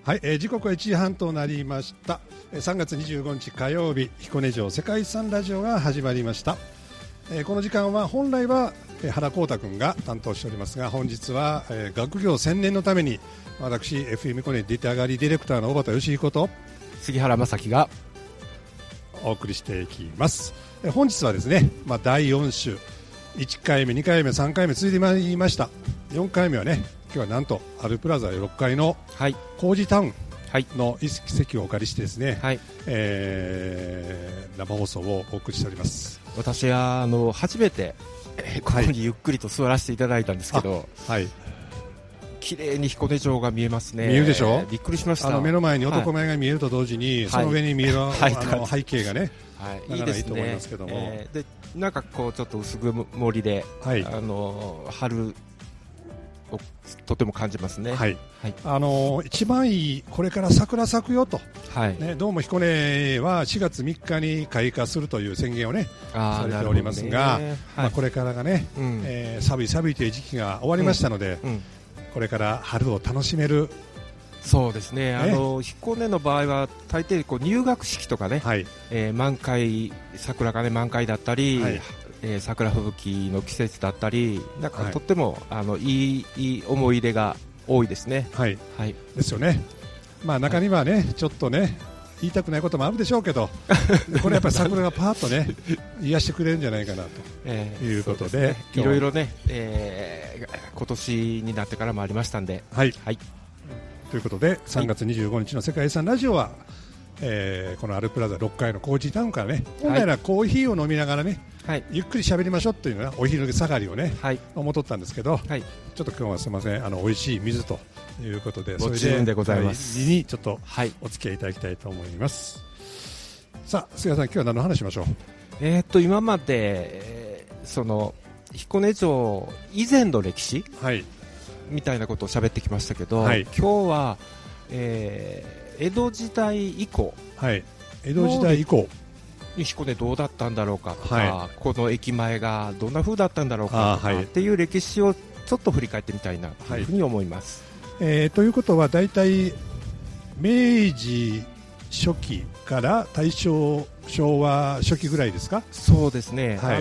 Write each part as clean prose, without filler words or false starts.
はい、時刻は1時半となりました。3月25日火曜日、彦根城世界遺産ラジオが始まりました。この時間は本来は原光太君が担当しておりますが、本日は学業専念のために私 FM 彦根出たがりディレクターの小畑義彦と杉原正樹がお送りしていきます。本日はですね、第4週1回目2回目3回目続いてまいりました。4回目はね、今日はなんとアルプラザ6階の工事タウンの一席をお借りしてですね、はい、生放送をお送りしております。 私は初めてここにゆっくりと座らせていただいたんですけど、はい、綺麗に彦根城が見えますね。 見えるでしょ。 びっくりしました。 目の前に男前が見えると同時に、はい、その上に見える、背景がね、 はい、 なかなかいいと思いますけども、 でなんかこうちょっと薄曇りで、はい、春をとても感じますね。はいはい、一番いいこれから桜咲くよと、はいね、どうも彦根は4月3日に開花するという宣言をねされておりますが、はい、これからがね、寒い寒いという時期が終わりましたので、これから春を楽しめる。 そうですね、彦根の場合は大抵こう入学式とかね、はい、満開桜がね満開だったり、はい、桜吹雪の季節だったり、なんかとっても、いい思い出が多いですね。 はい、はい、ですよね。中にはね、ちょっとね言いたくないこともあるでしょうけどこれやっぱり桜がパーッとね癒してくれるんじゃないかなということで、 いろいろね、今年になってからもありましたんで、 はい、はい、ということで3月25日の世界遺産ラジオは、このアルプラザ6階のコージータウンからね、本来ならコーヒーを飲みながらね、はい、ゆっくり喋りましょうというのがお昼下がりをね、はい、思っとったんですけど、はい、ちょっと今日はすみません、美味しい水ということで、 もちろんでございます。 にちょっとお付き合いいただきたいと思います。さあ、菅さん、今日は何の話しましょう。 今まで、その彦根城以前の歴史、はい、みたいなことを喋ってきましたけど、はい、今日は、江戸時代以降、 はい、江戸時代以降彦根どうだったんだろうかとか、はい、この駅前がどんな風だったんだろうかとか、はい、っていう歴史をちょっと振り返ってみたいなというふうに思います。 はい、ということはだいたい明治初期から大正昭和初期ぐらいですか。 そうですね、はい、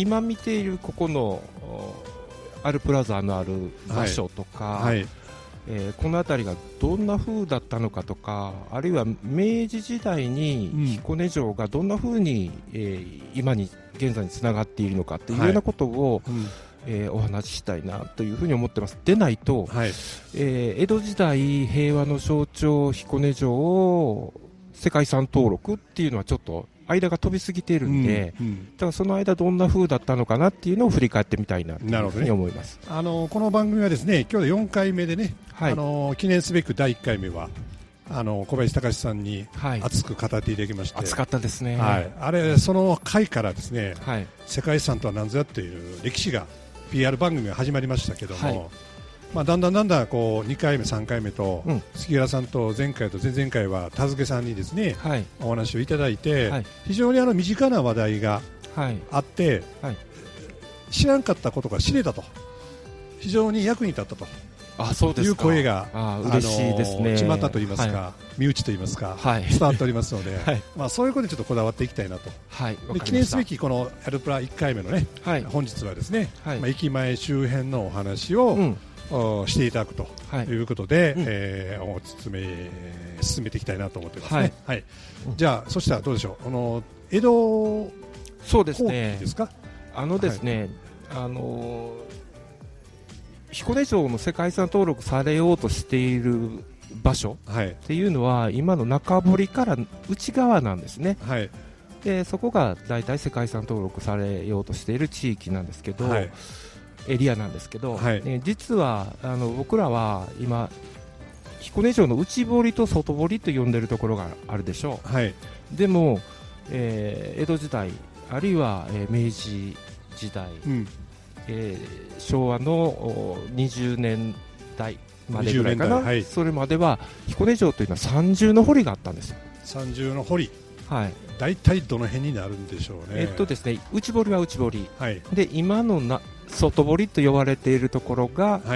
今見ているここのアルプラザのある場所とか、はいはい、この辺りがどんな風だったのかとか、あるいは明治時代に彦根城がどんな風に、今に現在につながっているのかというようなことを、お話ししたいなというふうに思ってます。でないと、はい、江戸時代平和の象徴彦根城を世界遺産登録っていうのはちょっと間が飛びすぎているんで、だからその間どんな風だったのかなっていうのを振り返ってみたいなというふうに思います。 この番組はですね、今日で4回目でね、はい、記念すべく第1回目は小林隆さんに熱く語っていただきまして、 熱かったですね。 はい、あれその回からですね、はい、世界遺産とは何ぞやっていう歴史が PR 番組が始まりましたけども、はい、だんだんこう2回目3回目と、杉原さんと前回と前々回は田助さんにですね、はい、お話をいただいて、はい、非常に身近な話題があって、はいはい、知らんかったことが知れたと、非常に役に立ったという声が嬉しいですね。 巷といいますか、はい、身内といいますか、はい、伝わっておりますので、はい、そういうことにちょっとこだわっていきたいなと、はい、で記念すべきこのアルプラ1回目のね、はい、本日はですね、はい、駅前周辺のお話を、していただくということで、お進めていきたいなと思ってますね。はいはい、じゃあそしたらどうでしょう、江戸後期ですか。 ですね、彦根城の世界遺産登録されようとしている場所っていうのは、今の中堀から内側なんですね。はい、でそこが大体世界遺産登録されようとしている地域なんですけど、はい、エリアなんですけど、はい、実は僕らは今彦根城の内堀と外堀と呼んでいるところがあるでしょう。はい、でも、江戸時代あるいは、明治時代、昭和の20年代までぐらいかな、はい、それまでは彦根城というのは三重の堀があったんですよ。 三重の堀、はい、大体どの辺になるんでしょうね。 ですね、内堀は内堀、はい、で今の外堀と呼ばれているところが、はい、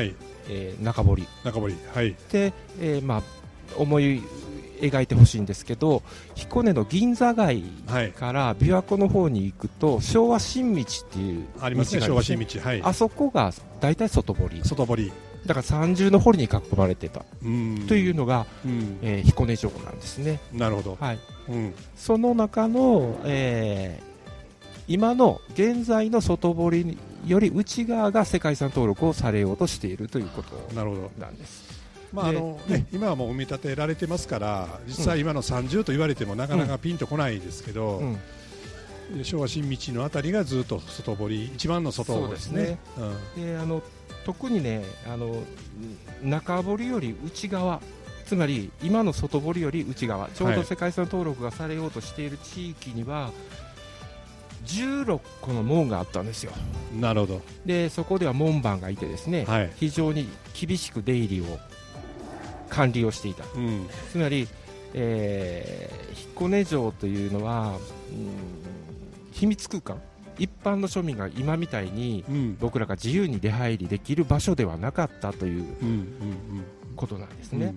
中堀、 はい、 で、思い描いてほしいんですけど、彦根の銀座街から琵琶湖の方に行くと昭和新道っていうありますね、昭和新道、はい、 あそこが大体外堀だから三重の堀に囲まれてたというのが、彦根城なんですね。 なるほど、 はい、その中の、今の現在の外堀より内側が世界遺産登録をされようとしているということなんです。 今はもう埋め立てられてますから実際今の30と言われてもなかなかピンとこないですけど、昭和新道のあたりがずっと外堀、一番の外堀ですね。 で特にね中堀より内側、つまり今の外堀より内側、ちょうど世界遺産登録がされようとしている地域には16個の門があったんですよ。 なるほど。 でそこでは門番がいてですね、非常に厳しく出入りを管理をしていた、つまり、彦根城というのは、秘密空間、一般の庶民が今みたいに、僕らが自由に出入りできる場所ではなかったということなんですね。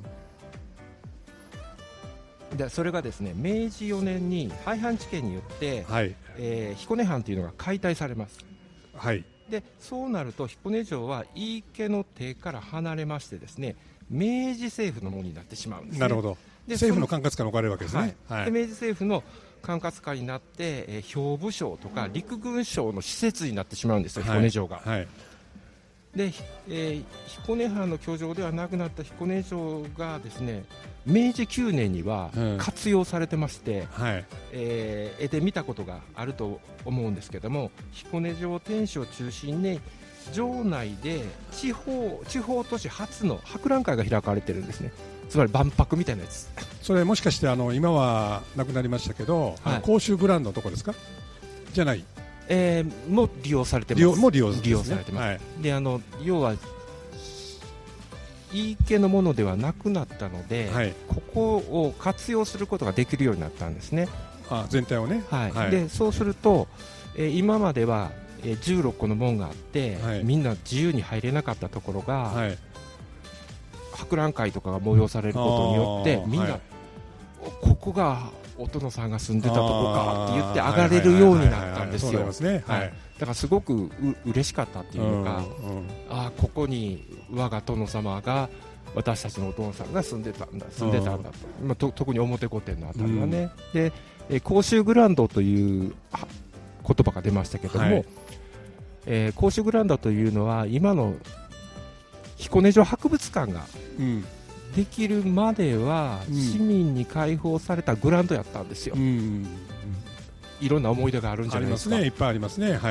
でそれがですね明治4年に廃藩置県によって、彦根藩というのが解体されます。でそうなると彦根城は井伊家の手から離れましてですね明治政府のものになってしまうんですね。 なるほど。で政府の管轄下に置かれるわけですね。 で明治政府の管轄下になって、兵部省とか陸軍省の施設になってしまうんですよ、彦根城が。で、彦根藩の居城ではなくなった彦根城がですね明治9年には活用されてまして、絵で見たことがあると思うんですけども、彦根城天守を中心に城内で地方都市初の博覧会が開かれてるんですね。つまり万博みたいなやつ。 それもしかして今はなくなりましたけど、甲州グランドのとこですか？じゃない、 も利用されてます。 利用されてます。 で要は井伊家のものではなくなったので、ここを活用することができるようになったんですね。 全体をね。 でそうすると、今までは16個の門があって、みんな自由に入れなかったところが、博覧会とかが催されることによって、みんな、ここがお殿さんが住んでたとこかって言って上がれるようになったんですよ。だからすごく嬉しかったっていうのか、ここに我が殿様が私たちのお殿さんが住んでたんだと、特に表御殿のあたりはね。で甲州グランドという言葉が出ましたけども、甲州グランドというのは今の彦根城博物館ができるまでは市民に開放されたグラウンドやったんですよ。いろんな思い出があるんじゃないですか。 いっぱいありますね。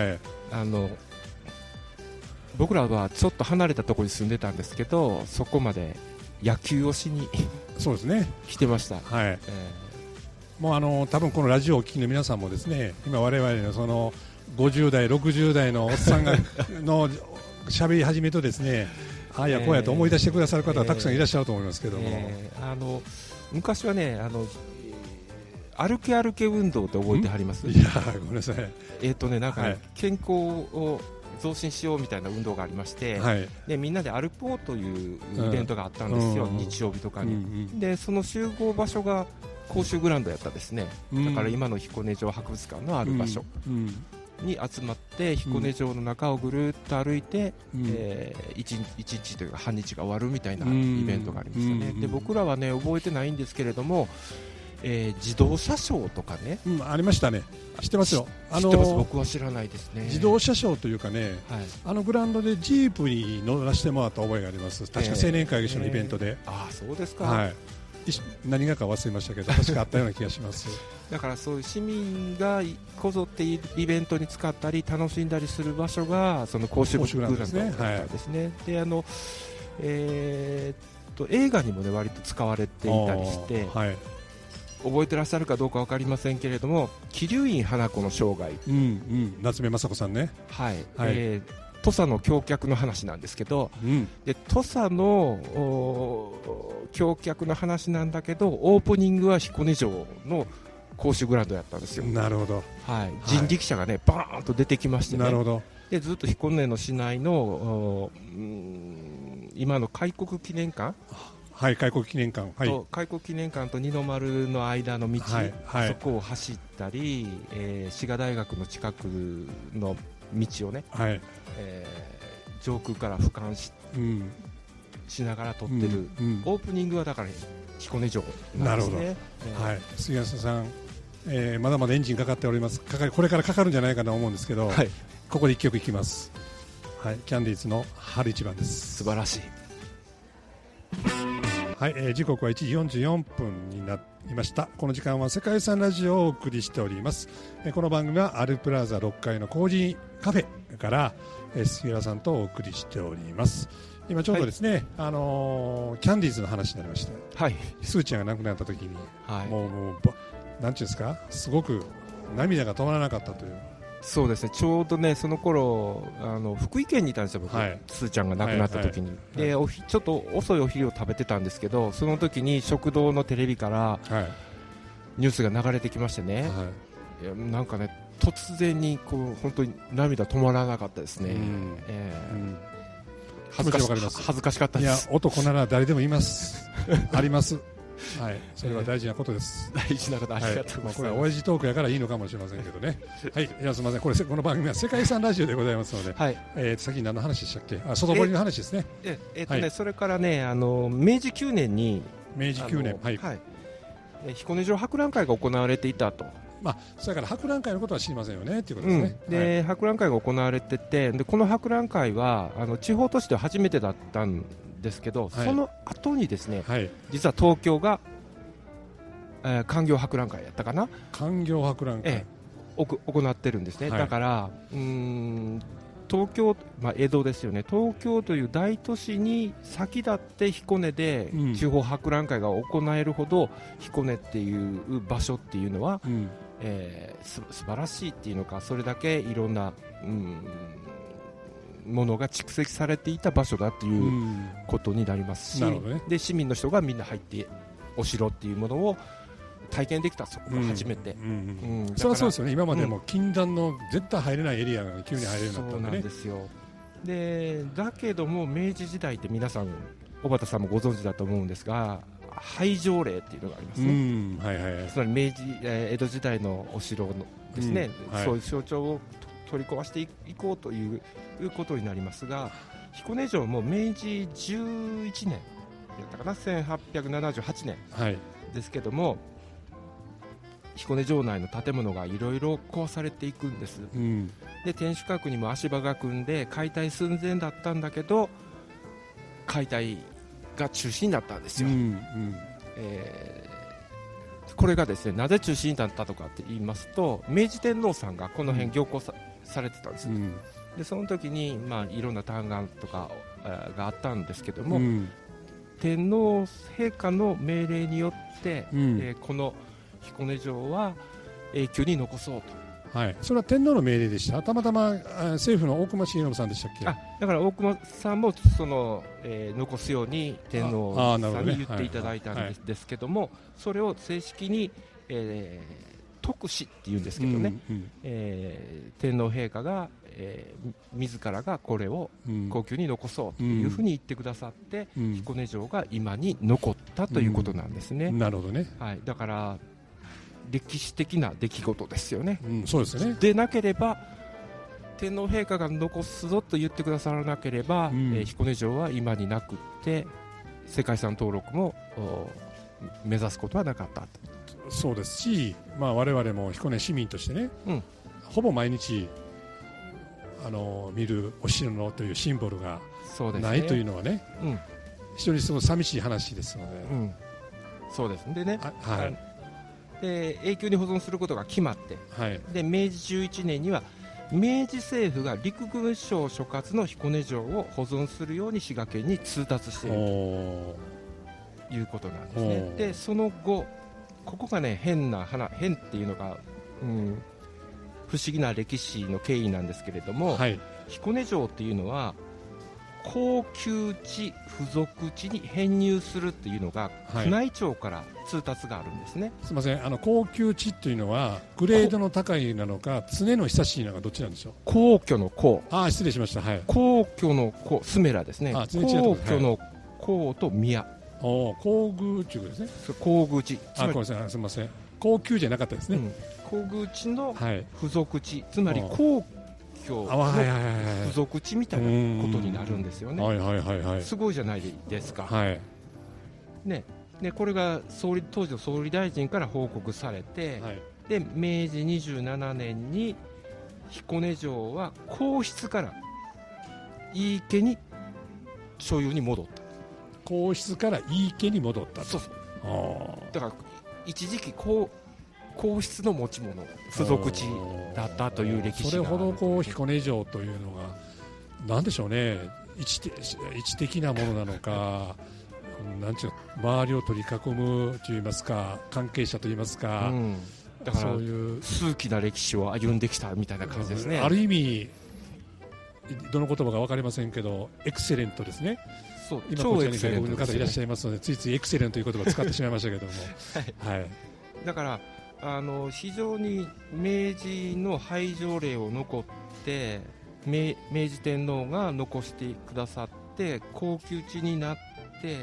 僕らはちょっと離れたところに住んでたんですけど、そこまで野球をしに来てました。 もう多分このラジオをお聞きの皆さんもですね、今我々のその50代60代のおっさんがの喋り始めとですね、こうやと思い出してくださる方はたくさんいらっしゃると思いますけども、 昔はね歩け歩け運動って覚えてはります？ いやごめんなさい。 なんか健康を増進しようみたいな運動がありまして、でみんなで歩こうというイベントがあったんですよ、日曜日とかに。でその集合場所が甲州グラウンドやったんですね。だから今の彦根城博物館のある場所に集まって彦根城の中をぐるっと歩いて、1日というか半日が終わるみたいなイベントがありましたね。で僕らはね覚えてないんですけれども、自動車ショーとかね、 ありましたね。知ってますよ。 知ってます。僕は知らないですね。 自動車ショーというかね、グラウンドでジープに乗らせてもらった覚えがあります。確か青年会議所のイベントで。 そうですか。 何がか忘れましたけど確かあったような気がします。 だからそういう市民がこぞってイベントに使ったり楽しんだりする場所がその甲州グラウンドだったんですね。で映画にもね割と使われていたりして、覚えてらっしゃるかどうか分かりませんけれども、桐生院花子の生涯、 夏目雅子さんね。 土佐の橋脚の話なんですけど、で土佐の橋脚の話なんだけどオープニングは彦根城の甲州グラウンドやったんですよ。 なるほど。 人力車がねバーンと出てきましてね。 なるほど。 でずっと彦根の市内の今の開国記念館、 はい、開国記念館、はい、 と開国記念館と二の丸の間の道、 はいはい、 そこを走ったり、滋賀大学の近くの道をね、はい、上空から俯瞰 しながら撮ってる、オープニングはだから彦根城なんですね。なるほど、はい、 杉安さん、まだまだエンジンかかっております。これからかかるんじゃないかと思うんですけど、はい、ここで1曲いきます、はい、キャンディーズの春一番です。 素晴らしい。 はい、時刻は1時44分になりました。この時間は世界遺産ラジオをお送りしております。この番組はアルプラザ6階のコージーカフェから杉浦さんとお送りしております。今ちょうどですね、はい、キャンディーズの話になりまして、はい、スーちゃんが亡くなった時に、はい、もうなんていうんですか、すごく涙が止まらなかったという。 そうですね、ちょうどねその頃福井県にいたんですよ僕、はい、スーちゃんが亡くなった時に、はいはい、でちょっと遅いお昼を食べてたんですけど、その時に食堂のテレビからニュースが流れてきましてね、はい、いやなんかね突然にこう本当に涙止まらなかったですね。恥ずかしかったです。 いや男なら誰でもいますありますはい、それは大事なことです。 大事なこと、ありがとうございます。 これは親父トークやからいいのかもしれませんけどねはい、じゃあすみません、この番組は世界遺産ラジオでございますので、はい、先に何の話でしたっけ。外堀の話ですね。 はい、それからね明治9年に明治9年、はい、 彦根城博覧会が行われていたと。 それから博覧会のことは知りませんよねということですね。 で、博覧会が行われてて、でこの博覧会は地方都市で初めてだったんですけど、その後にですね、実は東京が、官業博覧会やったかな、 官業博覧会、 行ってるんですね。だから東京、江戸ですよね、東京という大都市に先立って彦根で地方博覧会が行えるほど、彦根っていう場所っていうのは、素晴らしいっていうのか、それだけいろんな、ものが蓄積されていた場所だということになりますし、で市民の人がみんな入ってお城っていうものを体験できた、そこが初めて。 それはそうですよね。今までも禁断の絶対入れないエリアが急に入れるようになったんでね。 そうなんですよ。でだけども明治時代って皆さん小畑さんもご存知だと思うんですが、廃城令っていうのがありますね。つまり江戸時代のお城のですね、そういう象徴を取り壊していこうということになりますが、彦根城も明治11年やったかな、1878年ですけども、彦根城内の建物がいろいろ壊されていくんです、で天守閣にも足場が組んで解体寸前だったんだけど解体が中止になったんですよ。これがですね、なぜ中止になったとかって言いますと、明治天皇さんがこの辺行幸されてたんです、でその時に、いろんな嘆願とかがあったんですけども、天皇陛下の命令によって、この彦根城は永久に残そうと。 それは天皇の命令でした。たまたま政府の大隈重信さんでしたっけ。 だから大隈さんも残すように天皇さんに言っていただいたんですけども、それを正式に、特使っていうんですけどね、天皇陛下が、自らがこれを皇宮に残そうというふうに言ってくださって、彦根城が今に残ったということなんですね。 なるほどね。 だから歴史的な出来事ですよね。 そうですね。 でなければ天皇陛下が残すぞと言ってくださらなければ、彦根城は今になくって世界遺産登録も目指すことはなかったと。 そうですし、我々も彦根市民としてね、ほぼ毎日見るお城のというシンボルがないというのはね、非常にすごい寂しい話ですので、 そうですでね、で永久に保存することが決まって、で明治11年には明治政府が陸軍省所轄の彦根城を保存するように滋賀県に通達しているということなんですね。でその後ここがね変っていうのが、不思議な歴史の経緯なんですけれども、彦根城っていうのは高級地付属地に編入するっていうのが宮内庁から通達があるんですね。 すみません、高級地っていうのはグレードの高いなのか常の久しいなのかどっちなんでしょう。 皇居の皇、 失礼しました、はい、 皇居の皇、スメラですね。皇居の皇と宮、 皇宮地ですね。 皇宮地、 ごめんなさい、すみません、高級じゃなかったですね、 皇宮地の付属地、つまり皇居の付属地みたいなことになるんですよね。すごいじゃないですか、ね。でこれが当時の総理大臣から報告されて、で明治27年に彦根城は皇室から井伊家に所有に戻った。 皇室から井伊家に戻った。 そうそう。だから一時期皇室の持ち物、付属地だったという歴史がある。 それほど彦根城というのがなんでしょうね、一的なものなのか、なんちゅう周りを取り囲むといいますか、関係者といいますか、 だからそういう数奇な歴史を歩んできたみたいな感じですね。 ある意味どの言葉か分かりませんけどエクセレントですね。今こちらに外国の方いらっしゃいますので、ついついエクセレントという言葉を使ってしまいましたけどもだから非常に明治の廃城令を残って明治天皇が残してくださって高級地になって、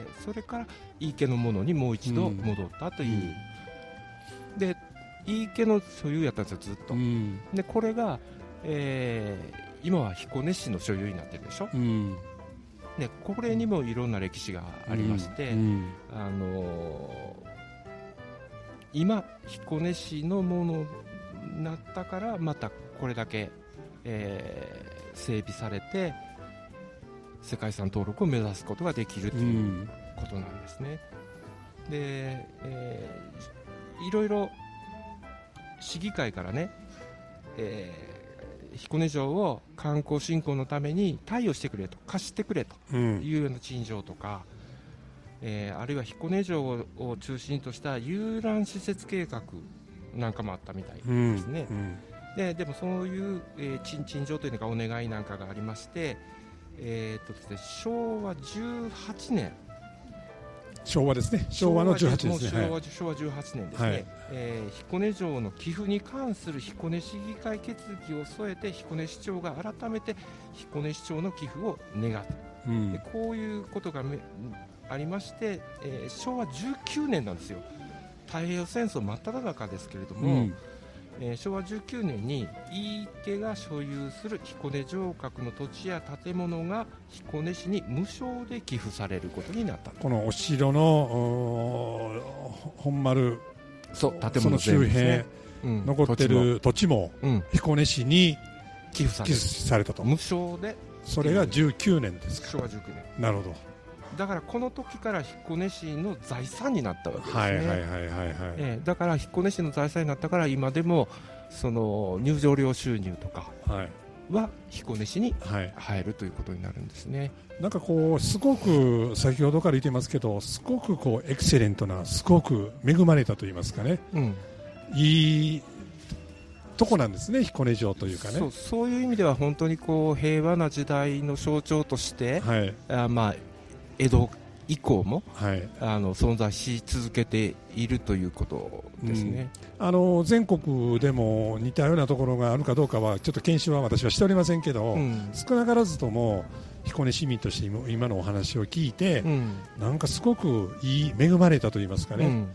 それから井伊家のものにもう一度戻ったという、で井伊家の所有やったんですよ、ずっと。でこれが、今は彦根市の所有になってるでしょ。でこれにもいろんな歴史がありまして、今彦根市のものになったからまたこれだけ、整備されて世界遺産登録を目指すことができるということなんですね。で、いろいろ市議会からね、彦根城を観光振興のために貸与してくれと、貸してくれというような陳情とか、あるいは彦根城を中心とした遊覧施設計画なんかもあったみたいですね。でもそういう、陳情というのがお願いなんかがありまして、昭和18年、 昭和ですね、昭和の18年ですね、 昭和18年ですね、彦根城の寄付に関する彦根市議会決議を添えて彦根市長が改めて彦根市長の寄付を願った、でこういうことがありまして、昭和19年なんですよ。太平洋戦争真っ只中ですけれども、昭和19年に井伊家が所有する彦根城郭の土地や建物が彦根市に無償で寄付されることになった。 このお城の本丸、 建物周辺、残っている土地も彦根市に寄付されたと。 無償で。 それが19年ですか。 昭和19年。 なるほど。 だからこの時から彦根市の財産になったわけですね。だから彦根市の財産になったから、今でもその入場料収入とかは彦根市に入るということになるんですね。 なんかすごく先ほどから言ってますけど、すごくエクセレントな、すごく恵まれたと言いますかね、いいとこなんですね、彦根城というかね。 そういう意味では本当に平和な時代の象徴として、江戸以降も、存在し続けているということですね。 全国でも似たようなところがあるかどうかはちょっと検証は私はしておりませんけど、少なからずとも彦根市民として今のお話を聞いて、なんかすごく恵まれたと言いますかね、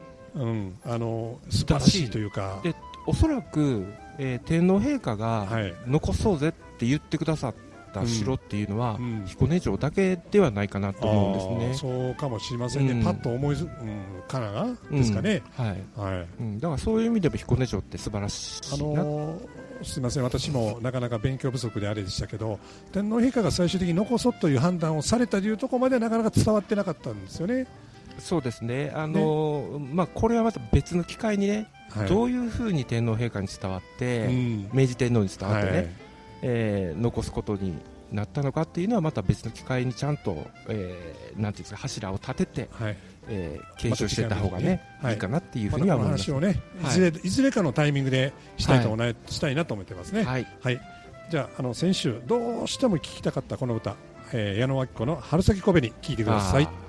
素晴らしいというか。 でおそらく、天皇陛下が残そうぜって言ってくださった城っていうのは、彦根城だけではないかなと思うんですね。 そうかもしれませんね、パッと思いからがですかね。 だからそういう意味でも彦根城って素晴らしいな。 すみません、私もなかなか勉強不足であれでしたけど、天皇陛下が最終的に残そうという判断をされたというところまでなかなか伝わってなかったんですよね。 そうですね。これはまた別の機会にね、どういうふうに天皇陛下に伝わって、明治天皇に伝わってね、残すことになったのかっていうのはまた別の機会にちゃんと、なんていうんですか、柱を立てて、検証していった方がね、いいかなっていうふうには思います。 この話をね、いずれかのタイミングでしたいなと思ってますね。じゃあ先週どうしても聴きたかったこの歌、 矢野明子の春先小紅聞いてください。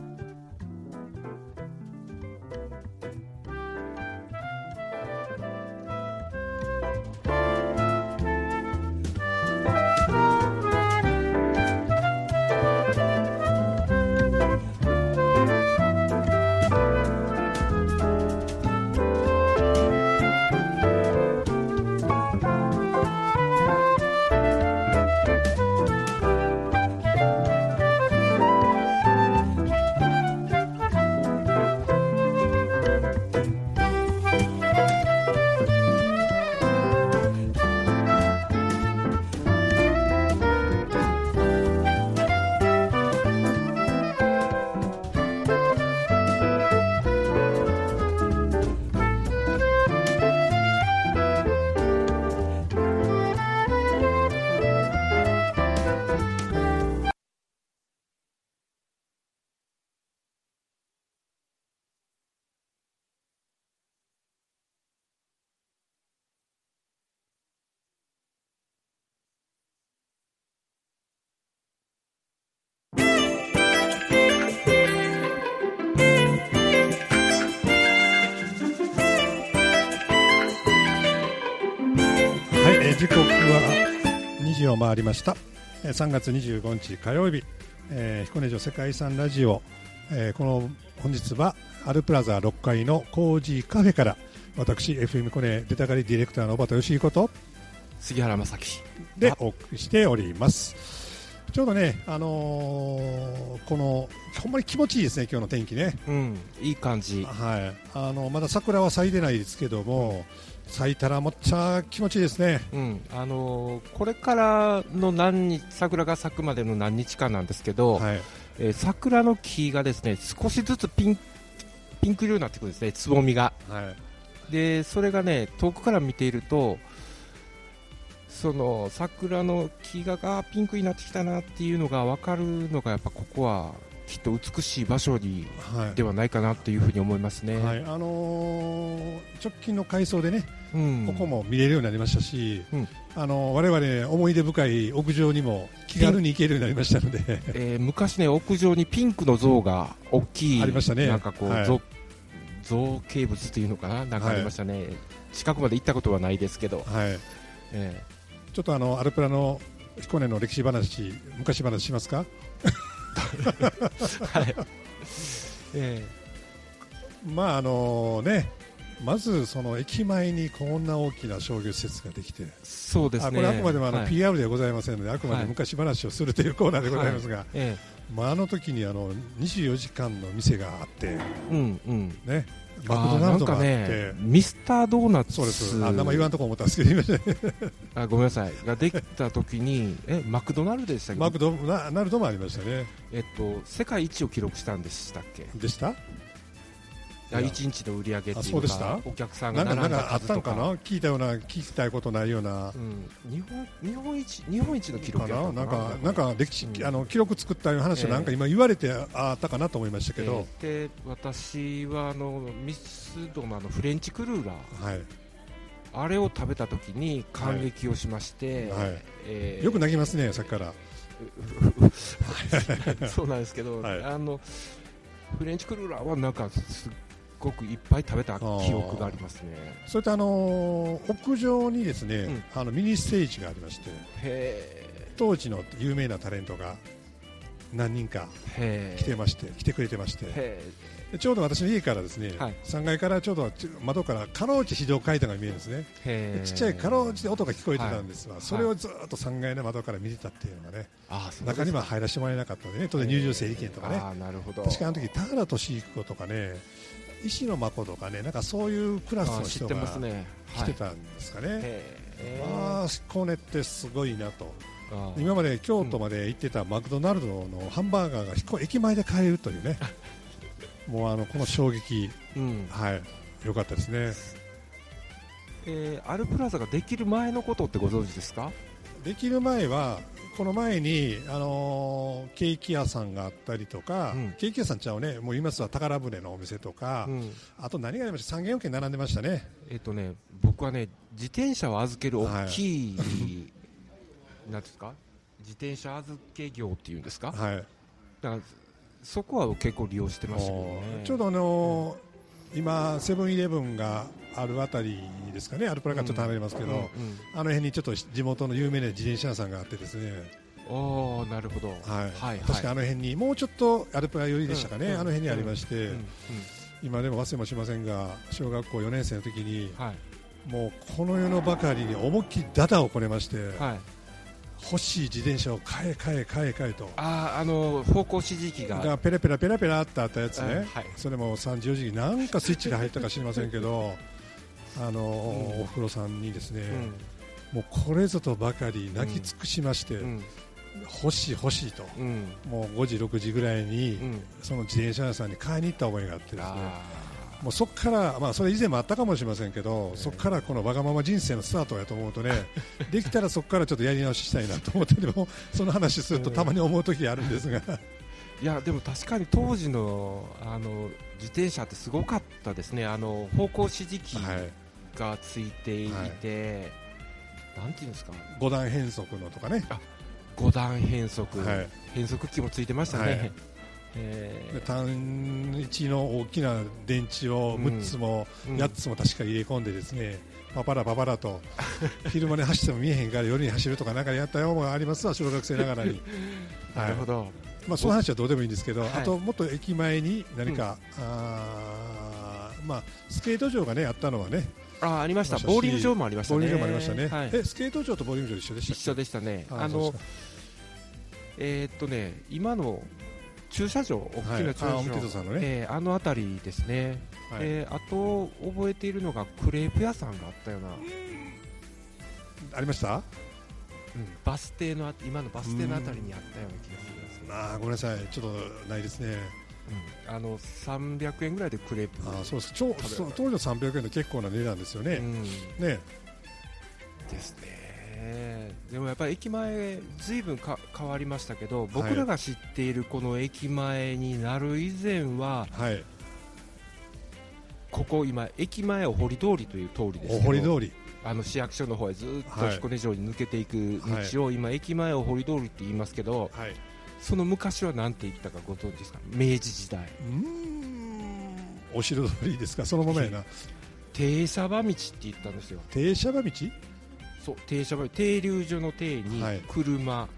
時刻は2時を回りました。3月25日火曜日、彦根城世界遺産ラジオ、本日はアルプラザ6階のコージーカフェから私 FM 彦根出たがりディレクターの小畑義彦と杉原正樹でお送りしております。ちょうどね、このほんまに気持ちいいですね、今日の天気ね。 いい感じ。 はい、まだ桜は咲いてないですけども、咲いたらもっちゃ気持ちいいですね。 これからの桜が咲くまでの何日間なんですけど、はい、桜の木がですね少しずつピンク色になってくるんですね、つぼみが。はい、でそれがね遠くから見ているとその桜の木がピンクになってきたなっていうのが分かるのがやっぱここはきっと美しい場所ではないかなというふうに思いますね。はい、 直近の改装でね、ここも見れるようになりましたし、我々思い出深い屋上にも気軽に行けるようになりましたので、 昔ね屋上にピンクの像が大きい、 ありましたね。 なんかこう、はい、造形物っていうのかな、なんかありましたね。はい、近くまで行ったことはないですけど、はい、 ちょっとアルプラの彦根の歴史話、昔話しますか？はい、まずその駅前にこんな大きな商業施設ができて、 そうですね、 これあくまでもPR ではございませんので、あくまで昔話をするというコーナーでございますが、あの時に24時間の店があって、ね、マクドナルドがあって、 ミスタードーナツ、 そうです、名前言わんとこ思ったんですけど、言いましたね。 ごめんなさい、ができた時にマクドナルドでしたっけ？ マクドナルドもありましたね。 世界一を記録したんでしたっけ？ でした？ 1日の売り上げっていうか、 そうでした？ お客さんが並んだ数とか、 聞いたような、聞きたいことないような、 日本一の記録やったかな、 なんか歴史、記録作ったいう話をなんか今言われてあったかなと思いましたけど、 で私はミスドのフレンチクルーラー、はい、あれを食べた時に感激をしまして、 よく泣きますね、さっきから。 そうなんですけど、フレンチクルーラーはなんかすごくいっぱい食べた記憶がありますね。 それと屋上にですね、ミニステージがありまして、当時の有名なタレントが何人か来てくれてまして、ちょうど私の家からですね、3階からちょうど窓からかろうじて非常階段が見えるんですね。ちっちゃいかろうじて音が聞こえてたんですが、それをずっと3階の窓から見てたっていうのがね、中には入らせてもらえなかったのでね、当然入場整理券とかね、確かあの時田原俊彦とかね、石野真子とかね、なんかそういうクラスの人が来てたんですかね。彦根ってすごいなと。今まで京都まで行ってたマクドナルドのハンバーガーが駅前で買えるというね、もうこの衝撃、良かったですね。 アルプラザができる前のことってご存知ですか？ できる前はこの前に、ケーキ屋さんがあったりとか、ケーキ屋さんちゃうね、もう今は宝船のお店とか、あと何がありました、3軒4軒並んでましたね。 僕はね、自転車を預ける大きい、なんですか、 自転車預け業っていうんですか、 はい、 だからそこは結構利用してましたけどね。 ちょうど今セブンイレブンがあるあたりですかね、アルプラからちょっと離れますけど、あの辺にちょっと地元の有名な自転車屋さんがあってですね、 なるほど、 確かあの辺にもうちょっとアルプラ寄りでしたかね、あの辺にありまして、今でも忘れもしませんが小学校4年生の時に、もうこの世のばかりに思いっきりダダをこねまして、欲しい自転車を買えと、 方向指示器がペラペラってあったやつね、それも3時4時になんかスイッチが入ったか知りませんけどおふくろさんにですね、もうこれぞとばかり泣き尽くしまして、欲しいと、もう5時6時ぐらいに、その自転車屋さんに買いに行った覚えがあってですね、もうそこから、それ以前もあったかもしれませんけど、そこからこのわがまま人生のスタートやと思うとね、できたらそこからちょっとやり直ししたいなと思ってでもその話するとたまに思う時あるんですがいやでも確かに当時の自転車ってすごかったですね。方向指示器がついていて、なんていうんですか、 5段変速のとかね、 5段変速、変速機もついてましたね。 単1の大きな電池を6つも8つも確か入れ込んでですね、パパラと昼間に走っても見えへんから夜に走るとかなんかやったようもありますわ、小学生ながらに。 なるほど、 その話はどうでもいいんですけど、あともっと駅前に何か、スケート場がねあったのはね、 ありました。ボーリング場もありましたね。 スケート場とボーリング場一緒でしたっけ？ 一緒でしたね。今の駐車場、大きな駐車場、あの辺りですね。あと覚えているのがクレープ屋さんがあったような。 ありました？ バス停の今のバス停のあたりにあったような気がするんですけど。 ごめんなさい、ちょっとないですね。 300円ぐらいでクレープ。 そうです。当時の300円で結構な値段ですよね。 ですね。でもやっぱり駅前ずいぶん変わりましたけど、僕らが知っているこの駅前になる以前は、ここ今駅前お堀通りという通りですけど、 お堀通り、 市役所の方へずっと彦根城に抜けていく道を今駅前お堀通りって言いますけど、その昔は何て言ったかご存知ですか？明治時代。 お城通りですか？そのままやな。 停車場道って言ったんですよ。 停車場道？ そう、停車場、停留所の停に車、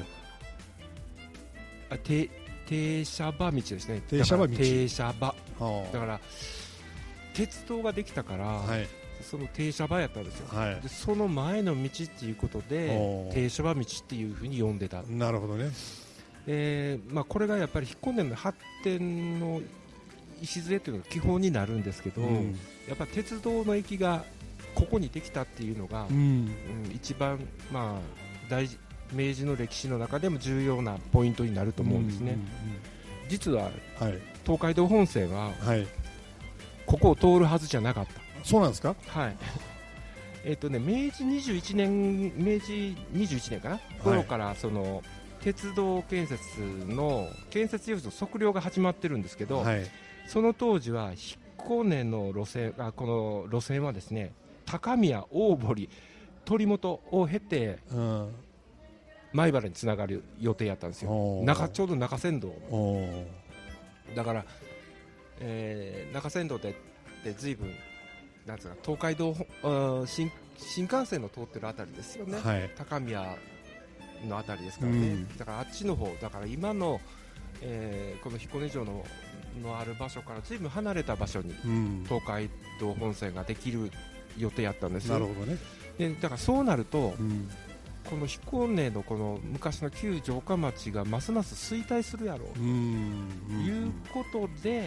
停車場道ですね。 停車場道。 停車場。だから鉄道ができたから、その停車場やったんですよ。でその前の道っていうことで停車場道っていうふうに呼んでた。 なるほどね。 これがやっぱり彦根の発展の礎というのが基本になるんですけど、やっぱ鉄道の駅がここにできたっていうのが、一番明治の歴史の中でも重要なポイントになると思うんですね。実は、東海道本線は、ここを通るはずじゃなかった。 そうなんですか？ 明治21年かな、頃からその鉄道建設用地の測量が始まってるんですけど、その当時は彦根の路線、この路線はですね、高宮、大堀、鳥本を経て、米原につながる予定やったんですよ。ちょうど中山道だから、中山道って随分なんですか、東海道新幹線の通ってるあたりですよね。高宮のあたりですからね。だからあっちの方だから今の、この彦根城のある場所から随分離れた場所に、東海道本線ができる予定やったんですよ。 なるほどね。 でだからそうなると、この彦根のこの昔の旧城下町がますます衰退するやろうということで、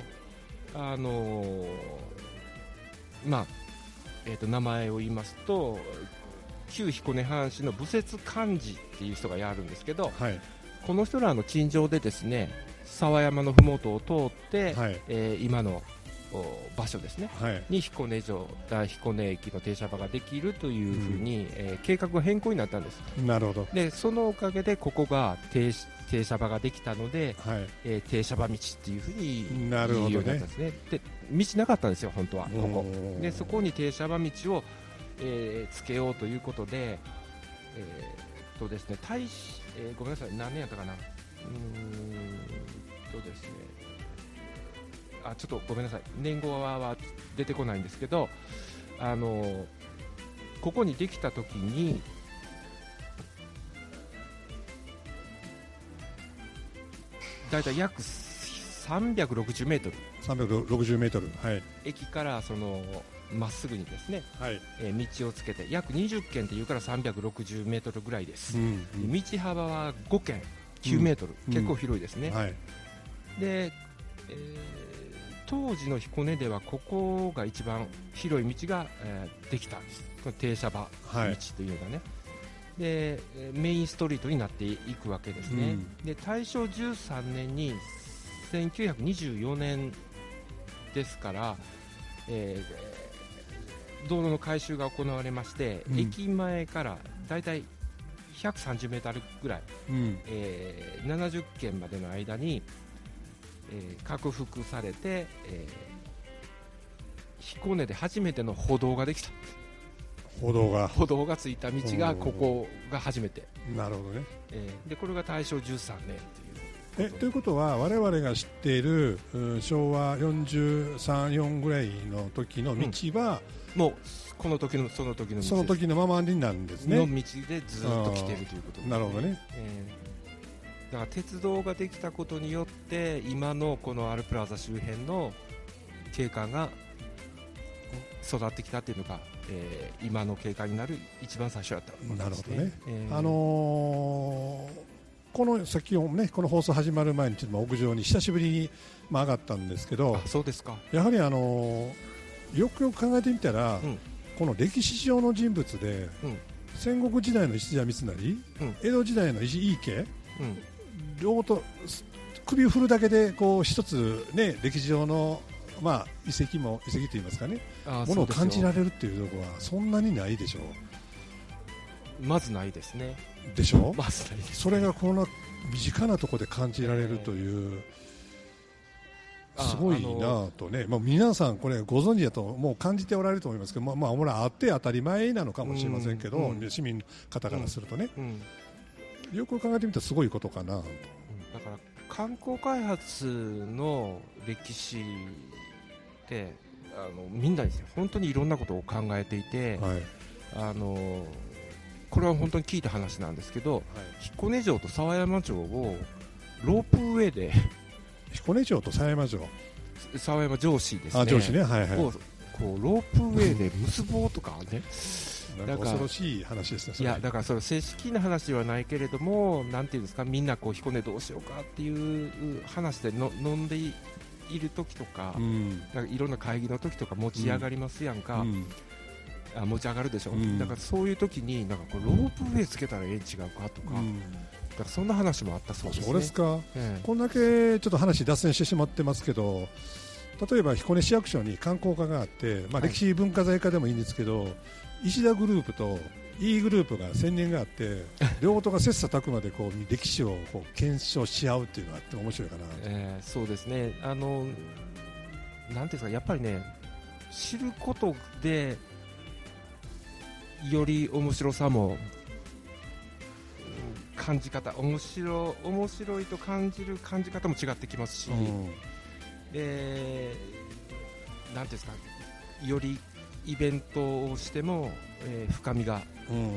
名前を言いますと、旧彦根藩士の武節寛治っていう人がやるんですけど、この人らの陳情でですね、沢山の麓を通って、今の場所ですね、に彦根駅の停車場ができるというふうに、計画が変更になったんです。 なるほど。 でそのおかげでここが停車場ができたので、停車場道っていうふうに言うようになったんですね。で道なかったんですよ本当はここで、そこに停車場道をつけようということで、 ですね、ごめんなさい、何年やったかな、ですね、ちょっとごめんなさい、年号は出てこないんですけど、ここにできたときに、だいたい約360メートル、 360メートル、はい、 駅からまっすぐにですね、 はい、 道をつけて約20軒っていうから360メートルぐらいです、道幅は5軒9メートル、結構広いですね、はい、で、当時の彦根ではここが一番広い道が、できたんです、この停車場道というのがね、でメインストリートになっていくわけですね、で大正13年に1924年ですから、道路の改修が行われまして、駅前からだいたい130メートルぐらい、70軒までの間に、拡幅されて、彦根で初めての歩道ができた。歩道がついた道がここが初めて。 なるほどね。 でこれが大正13年という。ということは我々が知っている、昭和43、4ぐらいの時の道は、 もうこの時のその時の道です。 その時のままになんですね。 の道でずっと来ているということですね。 なるほどね。 だから鉄道ができたことによって今のこのアルプラザ周辺の景観が育ってきたというのが、今の景観になる一番最初だったわけですね。 なるほどね。この先をね、この放送始まる前にちょっと屋上に久しぶりに、上がったんですけど、 そうですか。 やはりよくよく考えてみたら、この歴史上の人物で、戦国時代の石田三成、江戸時代の井伊家、両方と首を振るだけでこう一つ、ね、歴史上の、遺跡といいますかね、ものを感じられるっていうところはそんなにないでしょう。まずないですね。 でしょ。 まずないです、ね。 それがこんな身近なところで感じられるという、すごいなとね、皆さんこれご存知だともう感じておられると思いますけど、あって当たり前なのかもしれませんけど、市民の方からするとね、よく考えてみたらすごいことかなと。 だから観光開発の歴史ってみんなですね、本当にいろんなことを考えていて、これは本当に聞いた話なんですけど、彦根城と沢山城をロープウェイで彦根城と沢山城市ですね、 城市ね、はいはい、 こうロープウェイで結ぼうとかねなんか恐ろしい話ですね。 いやだからそれ正式な話ではないけれども、なんていうんですか、みんな彦根どうしようかっていう話で飲んでいる時とか、なんかいろんな会議の時とか持ち上がりますやんか、持ち上がるでしょ、だからそういう時になんかロープウェイつけたら違うかとか、だからそんな話もあったそうですね。 そうですか、こんだけちょっと話脱線してしまってますけど、例えば彦根市役所に観光課があって、歴史文化財課でもいいんですけど、石田グループと E グループが専念があって両方とが切磋琢磨で歴史を検証し合うっていうのがあって面白いかな、 そうですね。なんていうんですか、やっぱりね、知ることでより面白さも感じ方、面白いと感じる感じ方も違ってきますし、なんていうんですか、よりイベントをしても、深みが、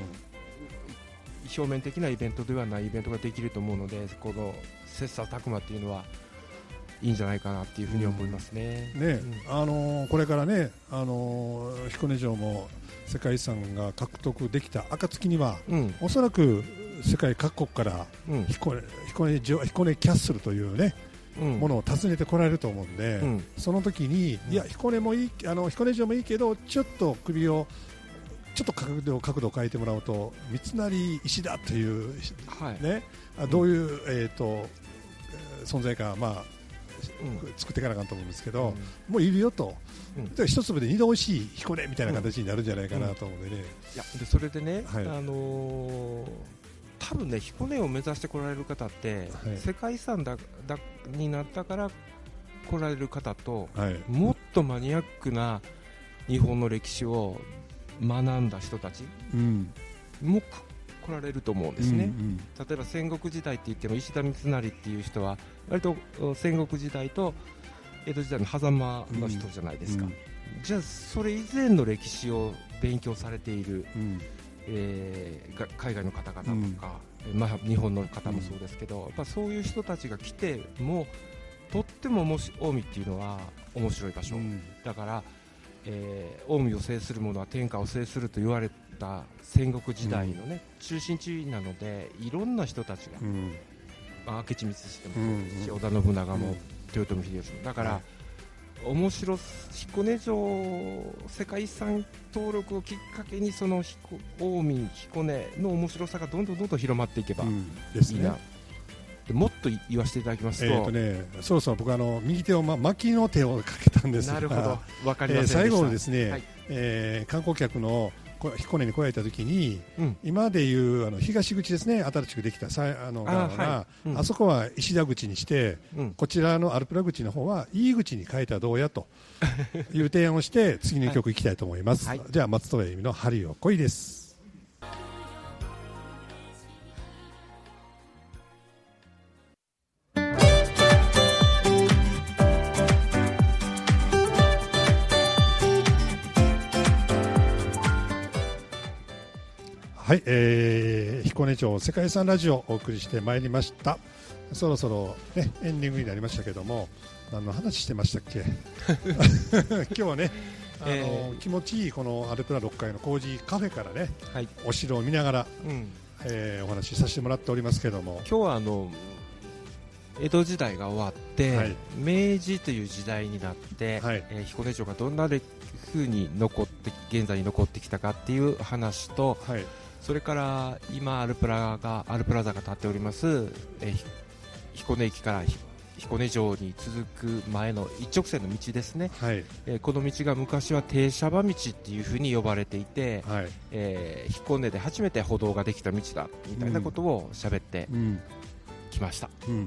表面的なイベントではないイベントができると思うので、この切磋琢磨っていうのはいいんじゃないかなっていうふうに思いますね。 これからね、彦根城も世界遺産が獲得できた暁には、おそらく世界各国から、彦根キャッスルというね、ものを訪ねてこられると思うんで、その時に、いや彦根もいい、彦根城もいいけど、ちょっと首をちょっと角度を変えてもらうと三成石田という、ね、どういう、存在か、作っていかなかったと思うんですけど、もういるよと、一粒で二度おいしい彦根みたいな形になるんじゃないかなと思うんでね。 でそれでね、多分ね、彦根を目指して来られる方って、世界遺産になったから来られる方と、もっとマニアックな日本の歴史を学んだ人たちも来来られると思うんですね、例えば戦国時代って言っても石田三成っていう人は割と戦国時代と江戸時代の狭間の人じゃないですか、じゃあそれ以前の歴史を勉強されている、海外の方々とか、日本の方もそうですけど、やっぱそういう人たちが来てもとっても近江っていうのは面白い場所、だから近江を制する者は天下を制すると言われた戦国時代のね、中心地なのでいろんな人たちが、明智光秀もそうですし、織田信長も、豊臣秀吉もだから、彦根城世界遺産登録をきっかけにその近江彦根の面白さがどんどん広まっていけばいいな、もっと言わせていただきますと、 そろそろ僕右手を巻きの手をかけたんですが、 なるほど、分かりませんでした。 最後にですね、観光客の彦根に来られた時に、今でいう東口ですね、新しくできた側が、あそこは石田口にして、こちらのアルプラ口の方は飯口に変えたらどうやという提案をして次の曲いきたいと思います。じゃあ松任谷由実の春よ来いです。はい、彦根城世界遺産ラジオをお送りしてまいりました。そろそろ、ね、エンディングになりましたけども、何の話してましたっけ今日はね、気持ちいいこのアルプラ6階のコージーカフェからね、お城を見ながら、お話しさせてもらっておりますけども、 今日は江戸時代が終わって、明治という時代になって、彦根城がどんな風に現在に残ってきたかっていう話と、それから今アルプラ座が建っております、彦根駅から彦根城に続く前の一直線の道ですね、この道が昔は停車場道っていうふうに呼ばれていて、彦根で初めて歩道ができた道だみたいなことを喋ってきました。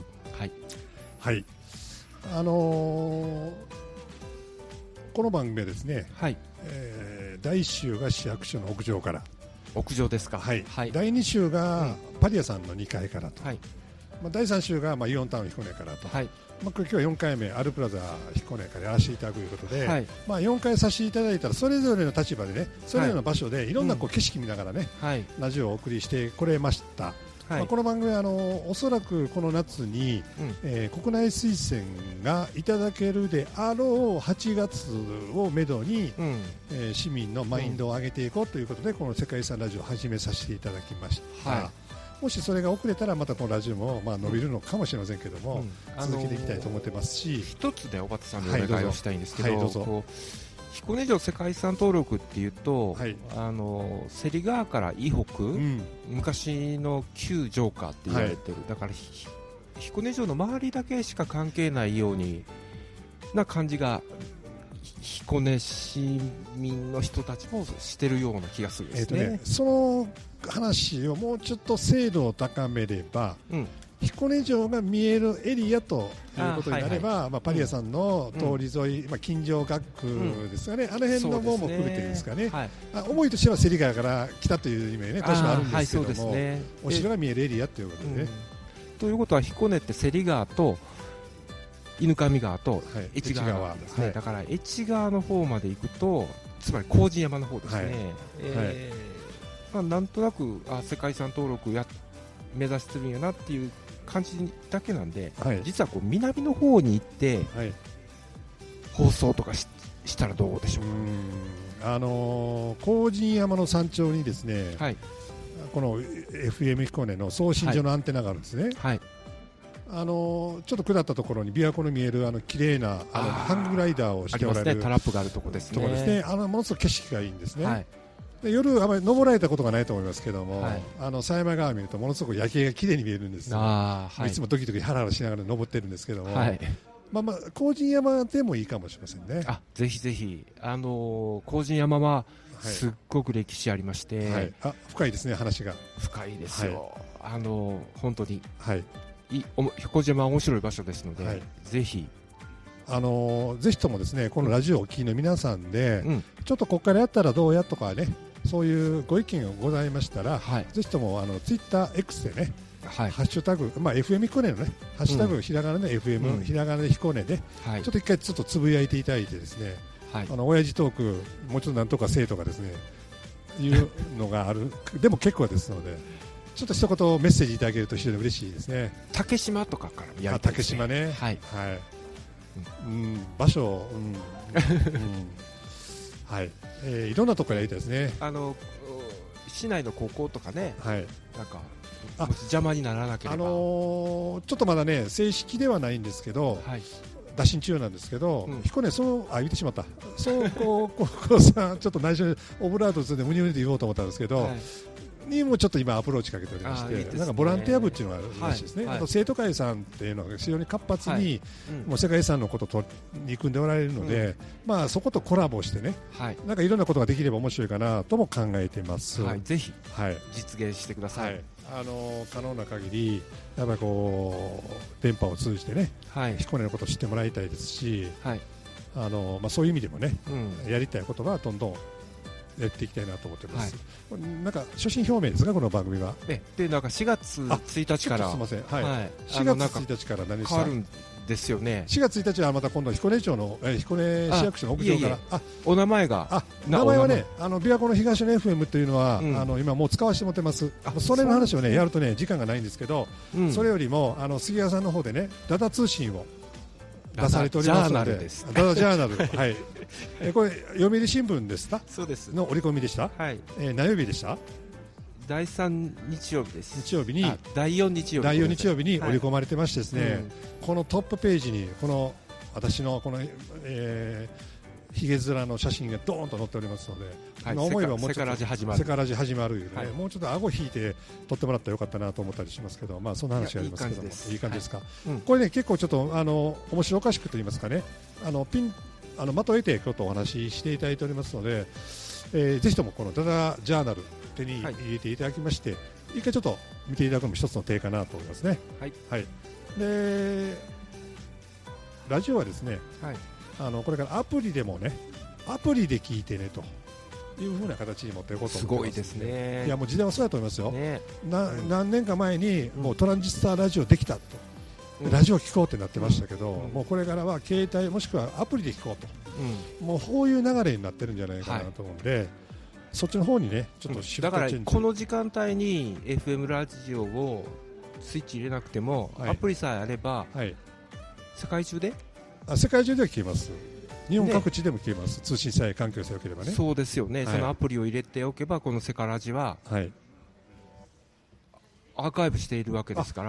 この番組はですね、第1週が市役所の屋上から、 屋上ですか、 第2週がパリアさんの2階からと、第3週がイオンタウン彦根からと、今日は4回目アルプラザ彦根からやらせていただくということで、4回させていただいたらそれぞれの立場でね、それぞれの場所でいろんな景色見ながらね、ラジオをお送りしてこれました。この番組はおそらくこの夏に、国内推薦がいただけるであろう8月をめどに、市民のマインドを上げていこうということで、この世界遺産ラジオを始めさせていただきました。もしそれが遅れたらまたこのラジオも伸びるのかもしれませんけども、続けていきたいと思ってますし、 一つで小畑さんにお願いをしたいんですけど、彦根城世界遺産登録っていうと、芹川から以北、昔の旧城下って言われてる、だから彦根城の周りだけしか関係ないような感じが彦根市民の人たちもしてるような気がするんですね。 その話をもうちょっと精度を高めれば、彦根城が見えるエリアということになれば、パリアさんの通り沿い、金城学区ですかね、あの辺の門も含めてですかね、思いとしては芹川から来たという意味でね、どうしてもあるんですけども、お城が見えるエリアということでね。 ということは彦根って芹川と犬上川と越川なんですね。だから越川の方まで行くと、つまり高神山の方ですね。なんとなく世界遺産登録目指してるんやなっていう感じだけなんで、実は南の方に行って、放送とかしたらどうでしょうか。 高神山の山頂にですね、この FM 彦根の送信所のアンテナがあるんですね。ちょっと下ったところに琵琶湖の見える綺麗なハンググライダーをしておられるタラップがあるところですね。 ものすごく景色がいいんですね。夜あまり登られたことがないと思いますけども、狭山川を見るとものすごく夜景が綺麗に見えるんですよ。いつもドキドキハラハラしながら登ってるんですけども、高神山でもいいかもしれませんね。 ぜひぜひ高神山はすっごく歴史ありまして、 深いですね、話が深いですよ。本当に彦島は面白い場所ですので、ぜひぜひともですね、このラジオをお聞きの皆さんで、ちょっとここからやったらどうやとかね、 そういうご意見がございましたら、ぜひともツイッター X でね、ハッシュタグ、FM 彦根のね、ハッシュタグ、ひらがなで FM、ひらがなで彦根で、ちょっと一回ちょっとつぶやいていただいてですね、親父トーク、もうちょっとなんとか生徒がですね、いうのがある、でも結構ですので、ちょっと一言メッセージいただけると非常に嬉しいですね。 竹島とかからやりたいですね。 竹島ね、はい、場所、はい、いろんなところやりたいですね。 市内の高校とかね、なんかもし邪魔にならなければ、ちょっとまだね正式ではないんですけど、打診中なんですけど、彦根言ってしまった、高校さんちょっと内緒でオブラートつんでムニムニで言おうと思ったんですけど、にもちょっと今アプローチかけておりまして、なんかボランティア部っていうのがあるらしいですね。あと生徒会さんっていうのが非常に活発に、もう世界遺産のことを取り組んでおられるので、そことコラボしてね、なんかいろんなことができれば面白いかなとも考えています。 ぜひ実現してください。 可能な限りやっぱりこう電波を通じてね、彦根のことを知ってもらいたいですし、そういう意味でもね、やりたいことはどんどんやっていきたいなと思ってます。なんか所信表明ですか、この番組は。 でなんか4月1日からすみません、4月1日から何でした？ 変わるんですよね。 4月1日はまた今度彦根町の彦根市役所の屋上からお名前が名前はね、琵琶湖の東の FM というのは今もう使わせてもらってます。それの話をねやるとね時間がないんですけど、それよりも杉谷さんの方でねダダ通信を出されておりますので、ダダジャーナル、はい、これ読売新聞ですか？ そうです。 の折り込みでした。何曜日でした？ 第3日曜日です。 日曜日に第4日曜日。 第4日曜日に織り込まれてましてですね、このトップページにこの私のこのひげ面の写真がドーンと載っておりますので、思えばもうちょっとセカラジ始まるいうね、もうちょっと顎引いて撮ってもらったらよかったなと思ったりしますけど、そんな話がありますけども、いい感じですか。これね結構ちょっと面白おかしくと言いますかね、まとえてちょっとお話ししていただいておりますので、ぜひともこのダダジャーナル手に入れていただきまして、一回ちょっと見ていただくのも一つの手かなと思いますね。でラジオはですね、これからアプリでもね、アプリで聞いてねというふうな形に持っていこうと思ってます。 すごいですね。 いやもう時代はそうだと思いますよ。何年か前にもうトランジスタラジオできたと、ラジオ聞こうってなってましたけど、もうこれからは携帯もしくはアプリで聞こうと、もうこういう流れになってるんじゃないかなと思うんで、そっちの方にねちょっとシフトチェンジ、 だからこの時間帯に FM ラジオをスイッチ入れなくても、アプリさえあれば、世界中で世界中では消えます。日本各地でも消えます。通信さえ環境さえ良ければね。 そうですよね。そのアプリを入れておけばこのセカラジはアーカイブしているわけですから。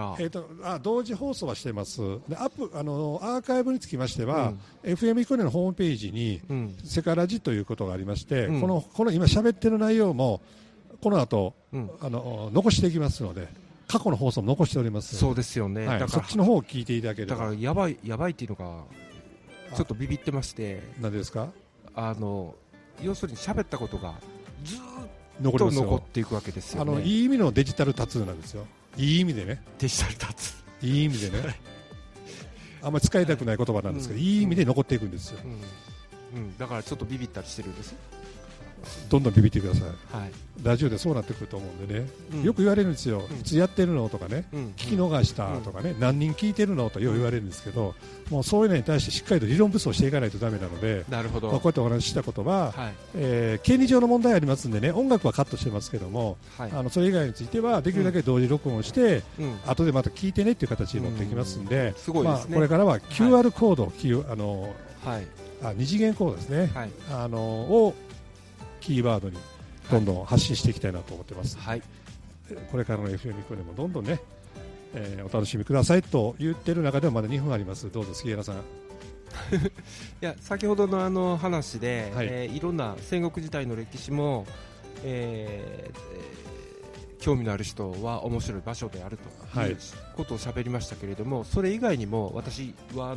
同時放送はしています。でアーカイブにつきましては、FM 彦根のホームページに、セカラジということがありまして、この今喋ってる内容もこの後、残していきますので、過去の放送も残しております。 そうですよね。 だからそっちの方を聞いていただければ。 だからやばいっていうのがちょっとビビってまして。 何ですか？ 要するに喋ったことがずっと残っていくわけですよね。 いい意味のデジタルタトゥーなんですよ。いい意味でね。 デジタルタトゥー。いい意味でね。あんまり使いたくない言葉なんですけど、いい意味で残っていくんですよ。 だからちょっとビビったりしてるんです。 どんどんビビってください。ラジオでそうなってくると思うんでね、よく言われるんですよ。いつやってるのとかね、聞き逃したとかね、何人聞いてるのとよく言われるんですけど、もうそういうのに対してしっかりと理論武装していかないとダメなので、 なるほど。 こうやってお話ししたことは、権利上の問題ありますんでね、音楽はカットしてますけども、それ以外についてはできるだけ同時録音して、後でまた聞いてねっていう形に持っていきますんで、これからは QR コード、二次元コードですね、をキーワードにどんどん発信していきたいなと思ってます。これからの FM 彦根もどんどんね、お楽しみくださいと言ってる中ではまだ2分あります。どうぞ杉原さん。いや先ほどの話で、いろんな戦国時代の歴史も、興味のある人は面白い場所であるということを喋りましたけれども、それ以外にも私は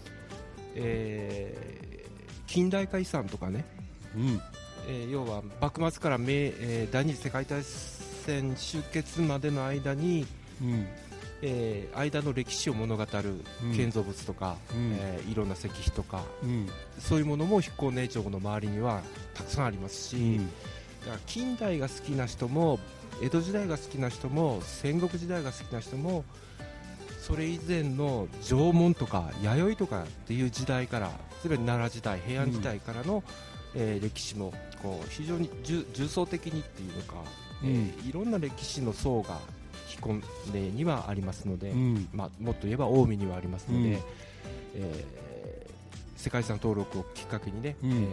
近代化遺産とかね、要は幕末から第二次世界大戦終結までの間に、間の歴史を物語る建造物とか、いろんな石碑とか、そういうものも彦根城の周りにはたくさんありますし、 近代が好きな人も江戸時代が好きな人も戦国時代が好きな人もそれ以前の縄文とか弥生とかっていう時代から、つまり奈良時代平安時代からの、歴史もこう非常に重層的にっていうのか、いろんな歴史の層が彦根にはありますので、もっと言えば近江にはありますので、世界遺産登録をきっかけにね、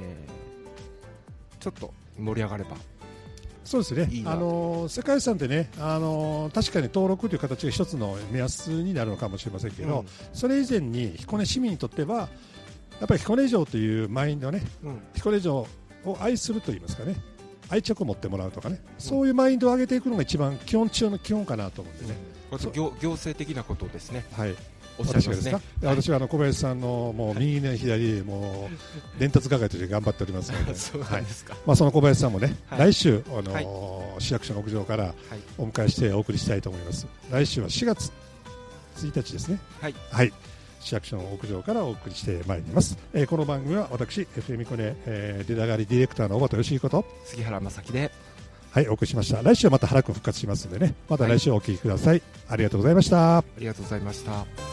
ちょっと盛り上がれば。 そうですね、世界遺産ってね、確かに登録という形が一つの目安になるのかもしれませんけど、それ以前に彦根市民にとってはやっぱり彦根城というマインドね、彦根城を愛するといいますかね、愛着を持ってもらうとかね、そういうマインドを上げていくのが一番基本中の基本かなと思うんでね、 行政的なことですね。 はい、私がですか、私は小林さんのもう右ね左もう伝達係として頑張っておりますので、その小林さんもね、来週市役所の屋上からお迎えしてお送りしたいと思います。来週は4月1日ですね。はい、市役所の屋上からお送りしてまいります。この番組は私 FM 彦根出たがりディレクターの小畑義彦と杉原正樹でお送りしました。来週はまた原くん復活しますのでね、また来週お聞きください。ありがとうございました。 ありがとうございました。